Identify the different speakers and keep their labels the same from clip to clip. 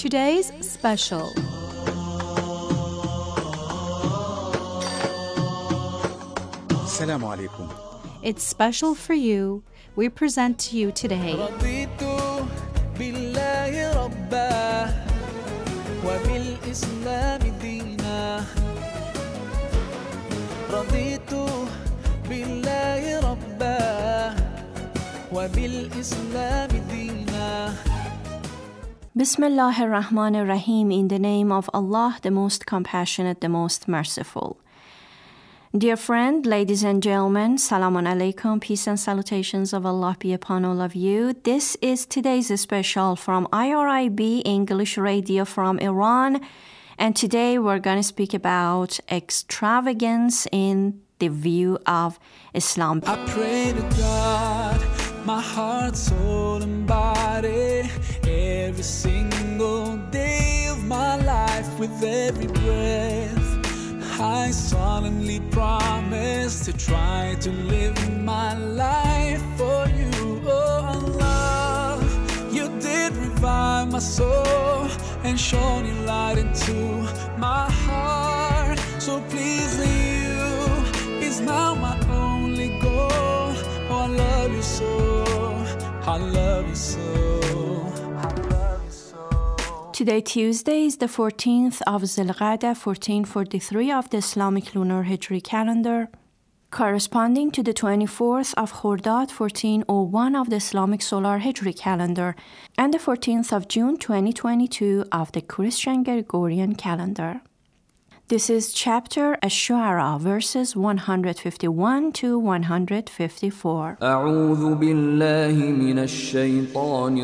Speaker 1: today's special.
Speaker 2: Assalamu alaikum.
Speaker 1: It's special for you. We present to you today
Speaker 3: رضيت بالله ربا وبالإسلام دينا رضيت بالله ربا وبالإسلام دينا
Speaker 4: Bismillah ar-Rahman ar-Rahim, in the name of Allah, the most compassionate, the most merciful. Dear friend, ladies and gentlemen, Salamun Alaikum, peace and salutations of Allah be upon all of you. This is today's special from IRIB English Radio from Iran. And today we're going to speak about extravagance in the view of Islam.
Speaker 3: I pray to God, my heart, soul and body, every single day of my life, with every breath I solemnly promise to try to live my life for you. Oh Allah, you did revive my soul and shone your light into my heart. So pleasing you is now my only goal. Oh, I love you so, I love you so, I love you so.
Speaker 4: Today, Tuesday, is the 14th of Zilqa'dah, 1443 of the Islamic Lunar Hijri calendar, corresponding to the 24th of Khordad, 1401 of the Islamic Solar Hijri calendar, and the 14th of June, 2022 of the Christian Gregorian calendar. This is chapter Ash-Shu'ara, verses 151 to 154.
Speaker 5: أعوذ بالله من الشيطان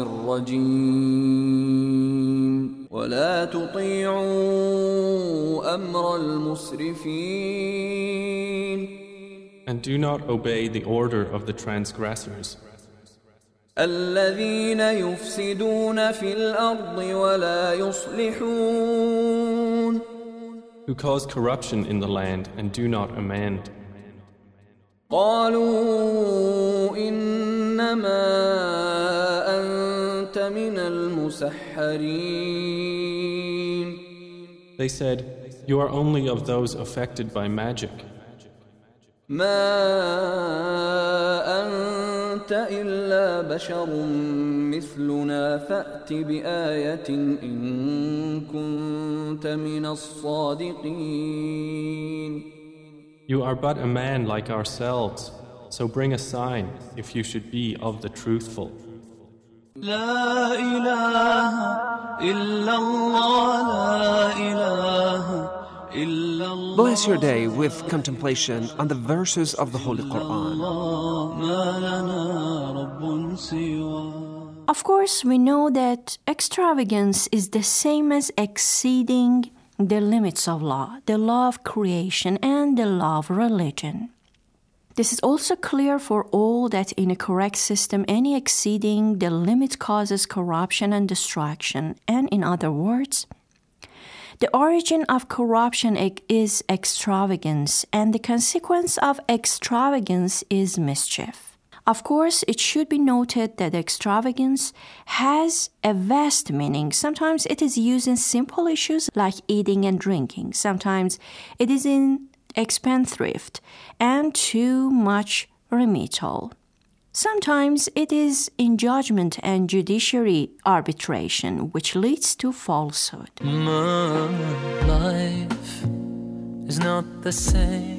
Speaker 5: الرجيم ولا تطيعوا أمر المسرفين
Speaker 6: And do not obey the order of the transgressors,
Speaker 5: الذين يفسدون في الأرض ولا يصلحون
Speaker 6: who cause corruption in the land and do not amend.
Speaker 5: قالوا إنما أنت من المسحرين
Speaker 6: They said, "You are only of those affected by magic.
Speaker 5: ما أنت إلا بشر مثلنا فأت بآية إن كنت من الصادقين
Speaker 6: You are but a man like ourselves, so bring a sign if you should be of the truthful."
Speaker 3: لا إله إلا الله لا إله إلا الله
Speaker 7: Bless your day with contemplation on the verses of the Holy Quran.
Speaker 3: ما لنا رب سواه.
Speaker 4: Of course, we know that extravagance is the same as exceeding the limits of law, the law of creation, and the law of religion. This is also clear for all that in a correct system, any exceeding the limit causes corruption and destruction. And in other words, the origin of corruption is extravagance, and the consequence of extravagance is mischief. Of course, it should be noted that extravagance has a vast meaning. Sometimes it is used in simple issues like eating and drinking. Sometimes it is in spendthrift and too much remittal. Sometimes it is in judgment and judiciary arbitration, which leads to falsehood.
Speaker 3: My life is not the same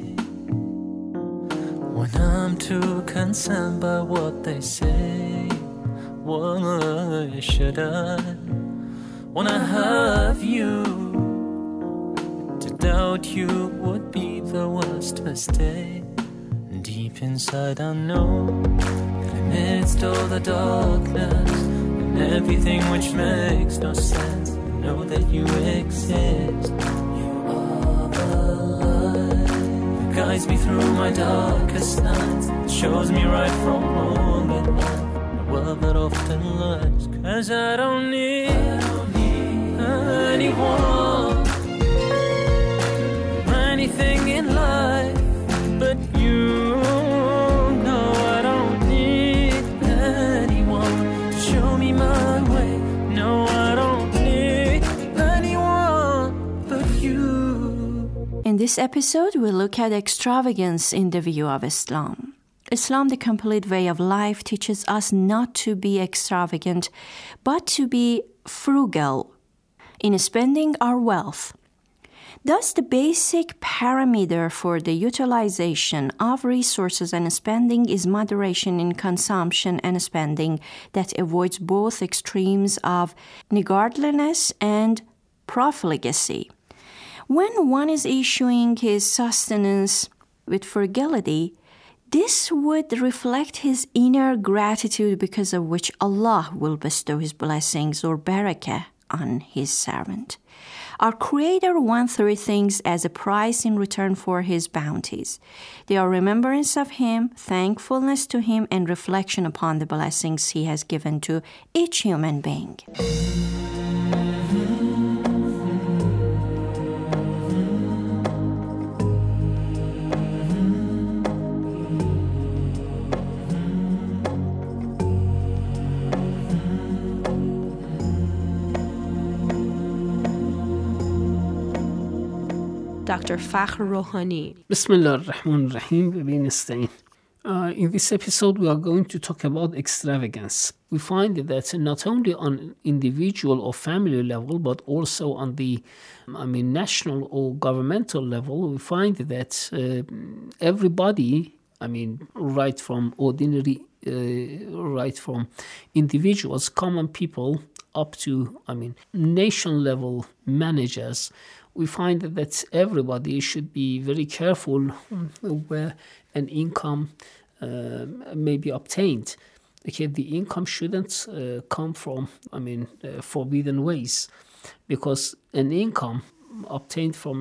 Speaker 3: when I'm too concerned by what they say. Why should I, when I have you, to doubt you would be the worst mistake. Deep inside I know, amidst all the darkness and everything which makes no sense, I know that you exist. You are the light that guides me through my darkest nights, shows me right from wrong at night, the world that often lies. 'Cause I don't need anyone or anything in life but you. No, I don't need anyone to show me my way. No, I don't need
Speaker 4: this episode, we look at extravagance in the view of Islam. Islam, the complete way of life, teaches us not to be extravagant, but to be frugal in spending our wealth. Thus, the basic parameter for the utilization of resources and spending is moderation in consumption and spending that avoids both extremes of niggardliness and profligacy. When one is issuing his sustenance with frugality, this would reflect his inner gratitude because of which Allah will bestow His blessings or barakah on His servant. Our Creator wants three things as a price in return for His bounties. They are remembrance of Him, thankfulness to Him, and reflection upon the blessings He has given to each human being.
Speaker 1: Dr. Fakhr Rohani.
Speaker 8: Bismillah ar-Rahman ar-Rahim. In this episode, we are going to talk about extravagance. We find that not only on individual or family level, but also on the national or governmental level, we find that everybody, right from ordinary, right from individuals, common people, up to, nation level managers, we find that everybody should be very careful where an income may be obtained. Okay, the income shouldn't come from, forbidden ways, because an income obtained from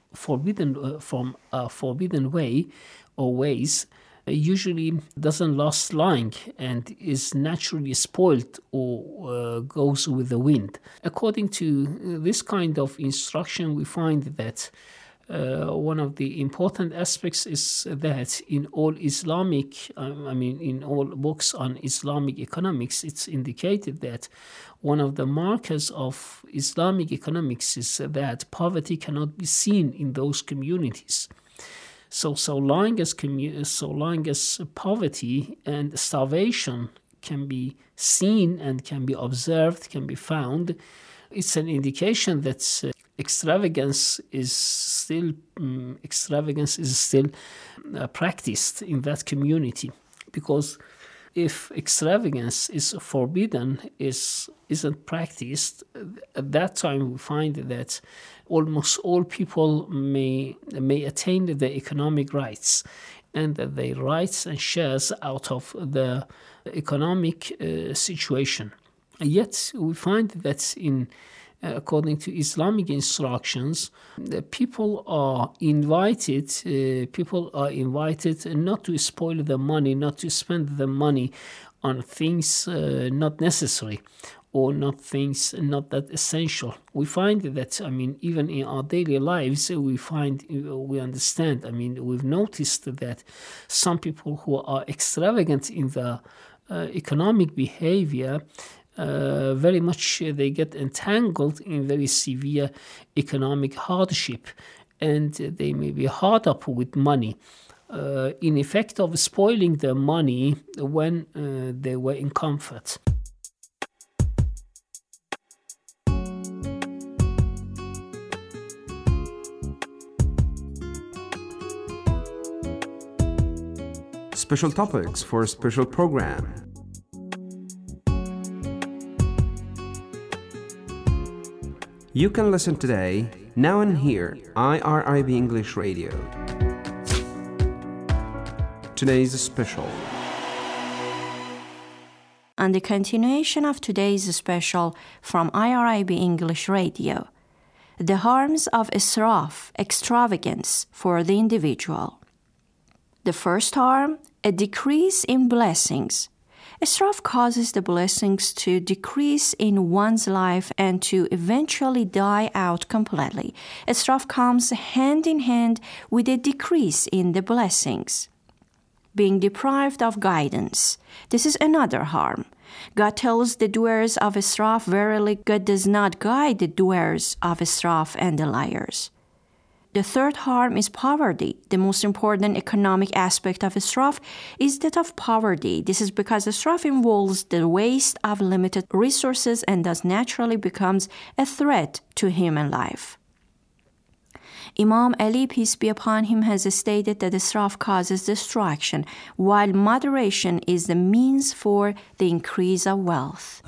Speaker 8: a forbidden way or ways usually doesn't last long and is naturally spoiled or goes with the wind. According to this kind of instruction, we find that one of the important aspects is that in all Islamic, in all books on Islamic economics, it's indicated that one of the markers of Islamic economics is that poverty cannot be seen in those communities. So long as poverty and starvation can be seen and can be observed, can be found, it's an indication that extravagance is still practiced in that community. Because if extravagance is forbidden, isn't practiced, at that time we find that almost all people may attain the economic rights, and that their rights and shares out of the economic situation. Yet we find that according to Islamic instructions, people are invited not to spoil the money, not to spend the money on things not necessary, or things not that essential. We find that, even in our daily lives, we understand, we've noticed that some people who are extravagant in the economic behavior, very much they get entangled in very severe economic hardship, and they may be hard up with money, in effect of spoiling their money when they were in comfort.
Speaker 7: Special topics for a special program. You can listen today, now and here, IRIB English Radio. Today's special.
Speaker 4: On the continuation of today's special from IRIB English Radio, the harms of israf, extravagance for the individual. The first harm, a decrease in blessings. Israf causes the blessings to decrease in one's life and to eventually die out completely. Israf comes hand in hand with a decrease in the blessings. Being deprived of guidance. This is another harm. God tells the doers of israf, verily God does not guide the doers of israf and the liars. The third harm is poverty. The most important economic aspect of israf is that of poverty. This is because israf involves the waste of limited resources and thus naturally becomes a threat to human life. Imam Ali, peace be upon him, has stated that israf causes destruction, while moderation is the means for the increase of wealth.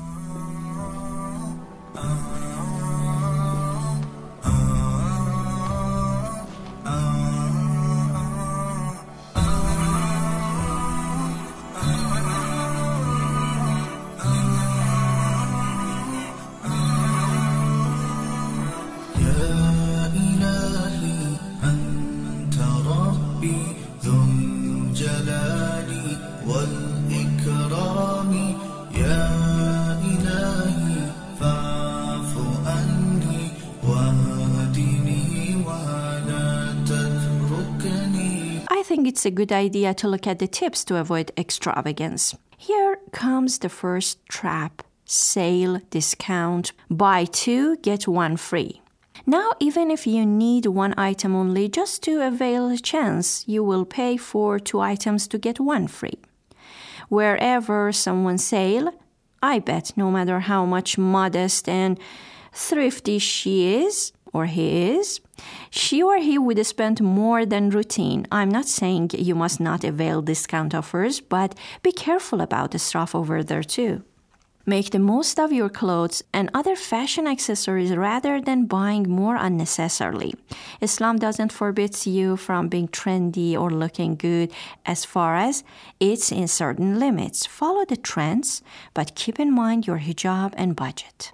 Speaker 4: I think it's a good idea to look at the tips to avoid extravagance. Here comes the first trap: sale, discount, buy two, get one free. Now, even if you need one item only just to avail a chance, you will pay for two items to get one free. Wherever someone sale, I bet no matter how much modest and thrifty she is, or he is, she or he would spend more than routine. I'm not saying you must not avail discount offers, but be careful about the stuff over there too. Make the most of your clothes and other fashion accessories rather than buying more unnecessarily. Islam doesn't forbid you from being trendy or looking good as far as it's in certain limits. Follow the trends, but keep in mind your hijab and budget.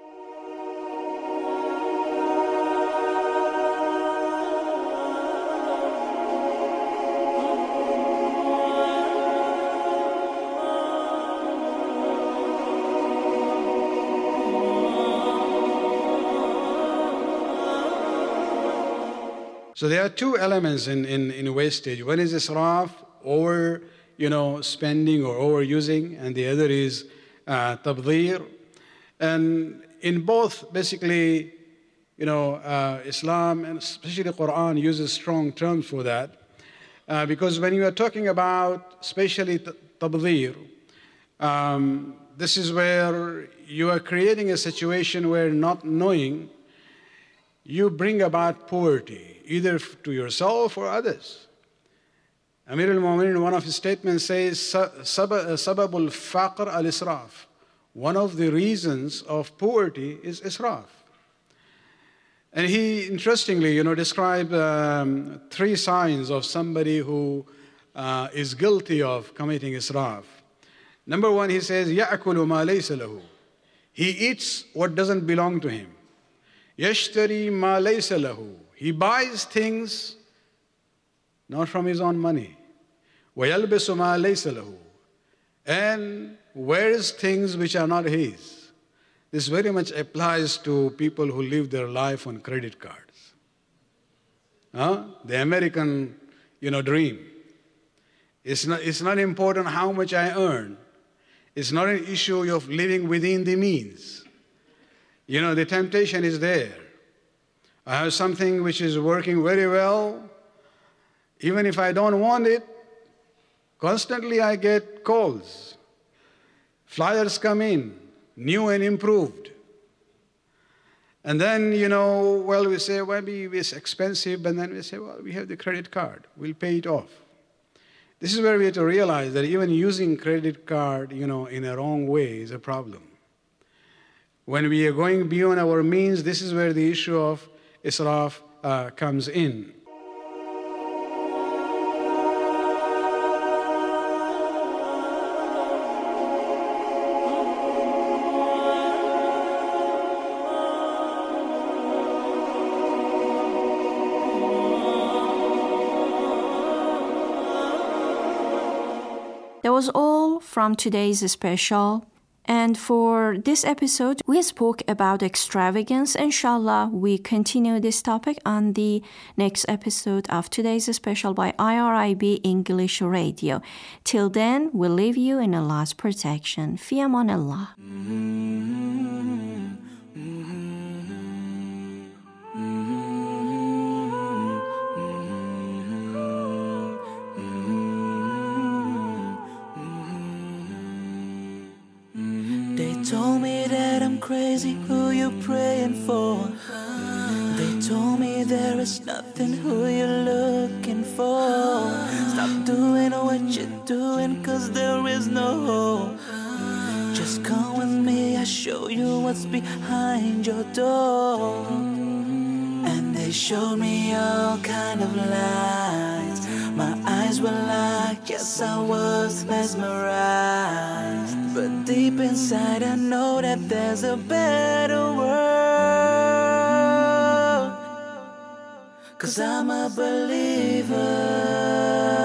Speaker 2: So there are two elements in wastage. One is israf, over spending or overusing, and the other is tabdhir. And in both, basically, Islam and especially the Quran uses strong terms for that, because when you are talking about especially tabdhir, this is where you are creating a situation where, not knowing, you bring about poverty, either to yourself or others. Amir al-Mu'minin, in one of his statements, says, Sababul faqr al-israf. One of the reasons of poverty is israf. And he, interestingly, described three signs of somebody who is guilty of committing israf. Number one, he says, يَأْكُلُ مَا لَيْسَ لَهُ. He eats what doesn't belong to him. يَشْتَرِي مَا لَيْسَ لَهُ. He buys things not from his own money. وَيَلْبِسُ مَا لَيْسَ لَهُ. And wears things which are not his. This very much applies to people who live their life on credit cards. The American, dream. It's not important how much I earn. It's not an issue of living within the means. The temptation is there. I have something which is working very well. Even if I don't want it, constantly I get calls. Flyers come in, new and improved. And then, we say, well, maybe it's expensive, and then we say, well, we have the credit card. We'll pay it off. This is where we have to realize that even using credit card, in a wrong way is a problem. When we are going beyond our means, this is where the issue of israf comes in.
Speaker 4: That was all from today's special. And for this episode, we spoke about extravagance. Inshallah, we continue this topic on the next episode of today's special by IRIB English Radio. Till then, we leave you in Allah's protection. Fi aman Allah.
Speaker 3: told me that I'm crazy, who you praying for? They told me there is nothing, who you're looking for. Stop doing what you're doing, cause there is no hope. Just come with me, I'll show you what's behind your door. And they showed me all kind of lies. My eyes were locked, yes I was mesmerized. But deep inside I know that there's a better world. Cause I'm a believer.